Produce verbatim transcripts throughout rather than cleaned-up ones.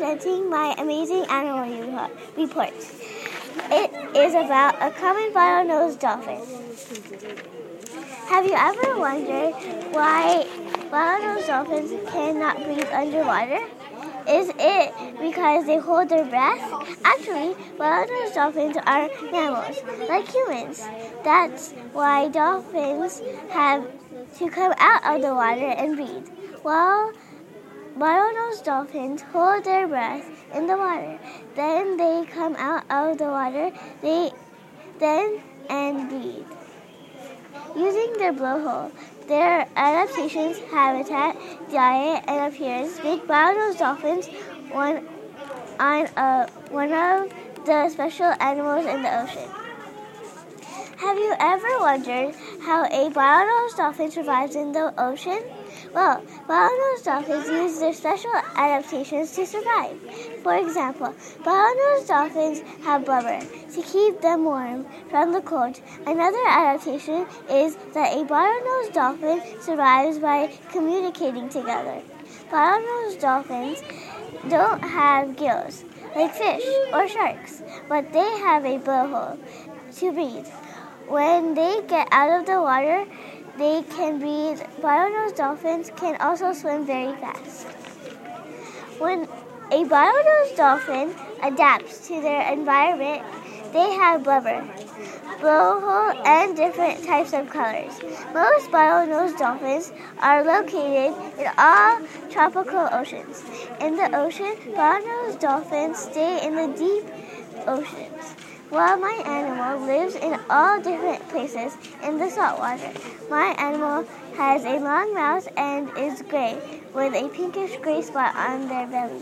presenting my amazing animal report. It is about a common bottlenose dolphin. Have you ever wondered why bottlenose dolphins cannot breathe underwater? Is it because they hold their breath? Actually, bottlenose dolphins are mammals, like humans. That's why dolphins have to come out of the water and breathe. While bottlenose dolphins hold their breath in the water, then they come out of the water, they then and breathe. Using their blowhole, their adaptations, habitat, diet, and appearance make bottlenose dolphins one, on a, one of the special animals in the ocean. Have you ever wondered how a bottlenose dolphin survives in the ocean? Well, bottlenose dolphins use their special adaptations to survive. For example, bottlenose dolphins have blubber to keep them warm from the cold. Another adaptation is that a bottlenose dolphin survives by communicating together. Bottlenose dolphins don't have gills like fish or sharks, but they have a blowhole to breathe. When they get out of the water, they can breathe. Bottlenose dolphins can also swim very fast. When a bottlenose dolphin adapts to their environment, they have blubber, blowhole, and different types of colors. Most bottlenose dolphins are located in all tropical oceans. In the ocean, bottlenose dolphins stay in the deep oceans, while my animal lives in all different places in the saltwater. My animal has a long mouth and is gray, with a pinkish-gray spot on their belly.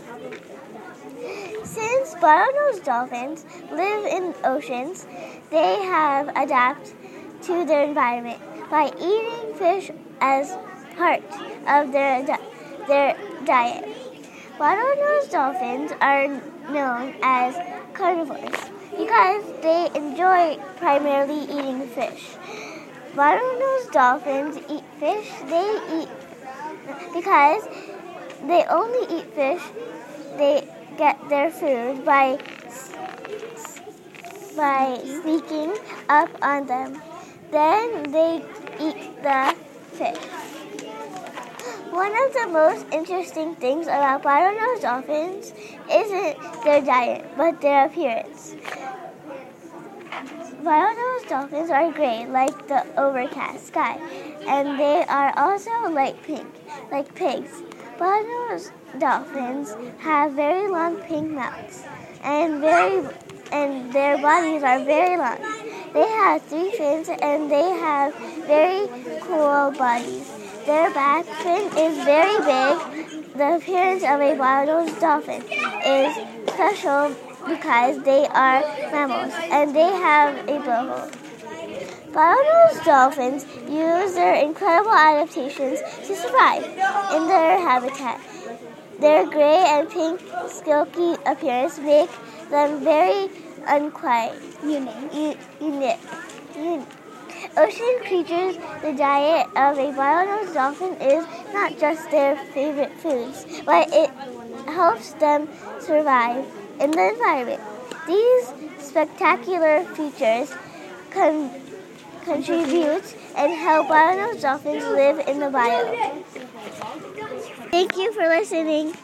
Since bottlenose dolphins live in oceans, they have adapted to their environment by eating fish as part of their, di- their diet. Bottlenose dolphins are known as carnivores because they enjoy primarily eating fish. Bottlenose dolphins eat fish. They eat because they only eat fish. They get their food by by sneaking up on them. Then they eat the fish. One of the most interesting things about bottlenose dolphins isn't their diet, but their appearance. Bottlenose dolphins are gray, like the overcast sky, and they are also light pink, like pigs. Bottlenose dolphins have very long pink mouths, and very and their bodies are very long. They have three fins, and they have very cool bodies. Their back fin is very big. The appearance of a bottlenose dolphin is special because they are mammals and they have a blowhole. Bottlenose dolphins use their incredible adaptations to survive in their habitat. Their gray and pink silky appearance make them very unquiet, unique. unique. unique. Ocean creatures, the diet of a bottlenose dolphin is not just their favorite foods, but it helps them survive in the environment. These spectacular features con- contribute and help bottlenose dolphins live in the biome. Thank you for listening.